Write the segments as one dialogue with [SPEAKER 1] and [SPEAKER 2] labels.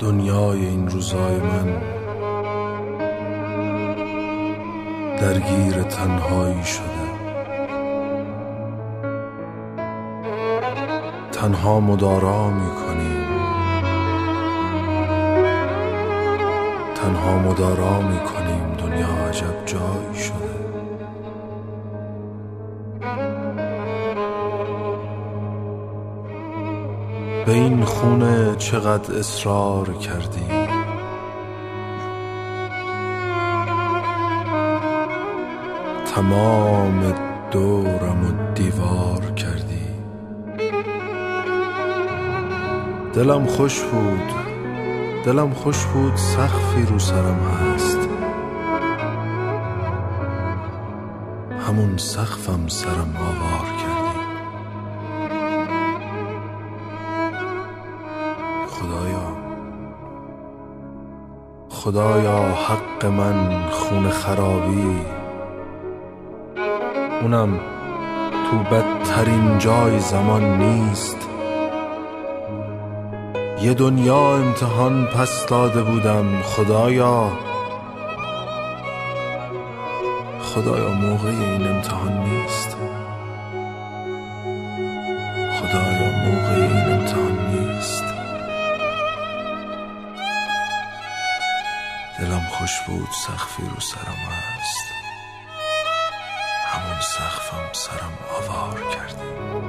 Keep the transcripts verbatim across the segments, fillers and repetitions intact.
[SPEAKER 1] دنیای این روزای من درگیر تنهایی شده. تنها مدارا میکنیم، تنها مدارا میکنیم، دنیا عجب جایی شده. به این خونه چقدر اصرار کردی، تمام دورم و دیوار کردی. دلم خوش بود، دلم خوش بود سقفی رو سرم هست، همون سقفم سرم آوار کردی. خدایا خدایا حق من خون خرابی، اونم تو بدترین جای زمان نیست. یه دنیا امتحان پس داده بودم، خدایا خدایا موقع این امتحان نیست. خدایا موقع این امتحان نیست. دلم خوش بود سقفی رو سرم هست، همون سقفم سرم آوار کردی.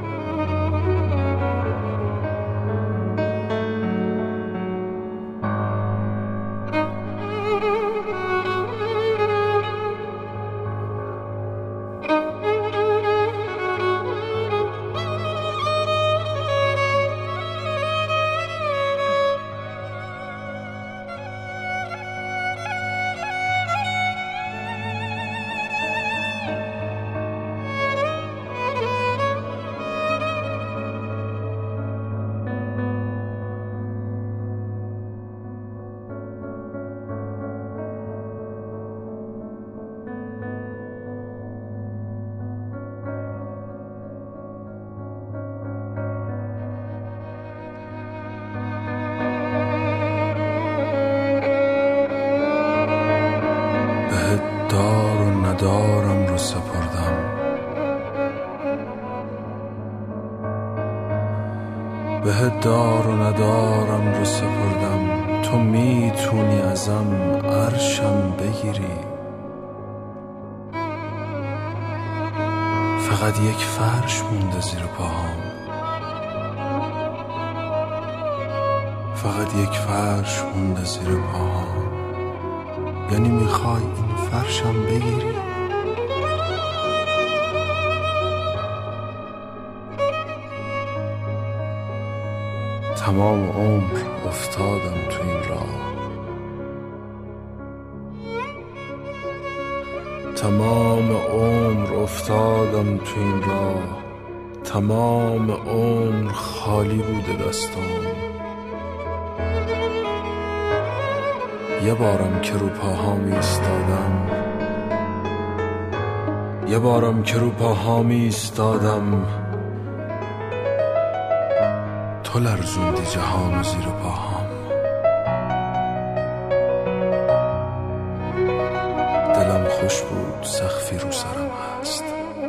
[SPEAKER 1] دار و ندارم رو سپردم، به دار و ندارم رو سپردم. تو میتونی ازم عرشم بگیری، فقط یک فرش مونده زیر پاهام، فقط یک فرش مونده زیر پاهام. یعنی میخوای این فرشم بگیری؟ تمام عمر افتادم تو این راه، تمام عمر افتادم تو این راه، تمام عمر خالی بوده دستام. یه بارم که رو پاهام ایستادم، یه بارم که رو پاهام ایستادم، تو لرزوندی جهان زیر پاهام. دلم خوش بود سقفی رو سرم هست،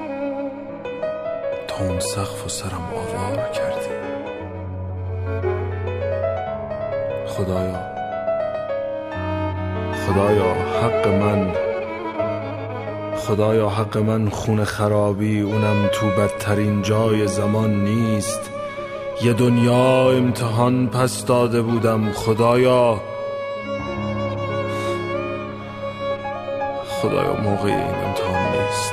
[SPEAKER 1] تا اون سقف و سرم آوار کردی. خدایا خدایا حق من، خدایا حق من خون خرابی، اونم تو بدترین جای زمان نیست. یه دنیا امتحان پس داده بودم، خدایا خدایا موقع این امتحان نیست.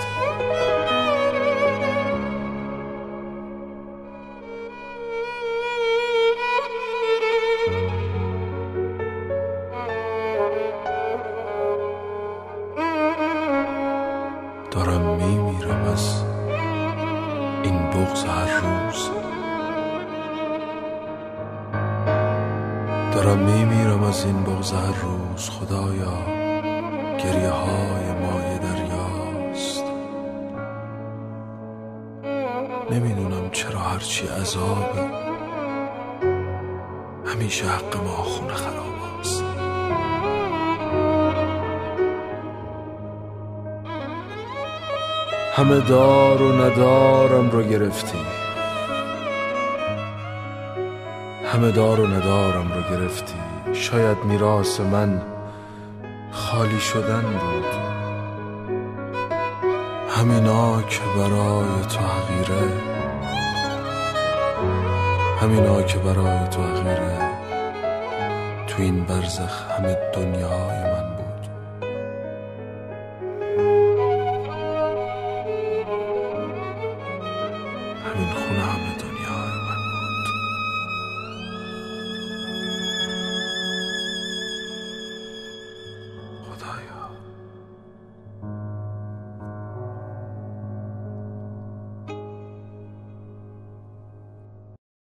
[SPEAKER 1] دارم میمیرم از این بغض هر روز، دارم میمیرم از این بغض هر روز. خدایا گریه های مایه دریاست، نمیدونم چرا هرچی عذابه همیشه حق ما خون خراباست. همه دار و ندارم رو گرفتی، همه دار و ندارم رو گرفتی. شاید میراث من خالی شدن بود، همینا که برای تو حقیره، همینا که برای تو حقیره. تو این برزخ همه دنیای من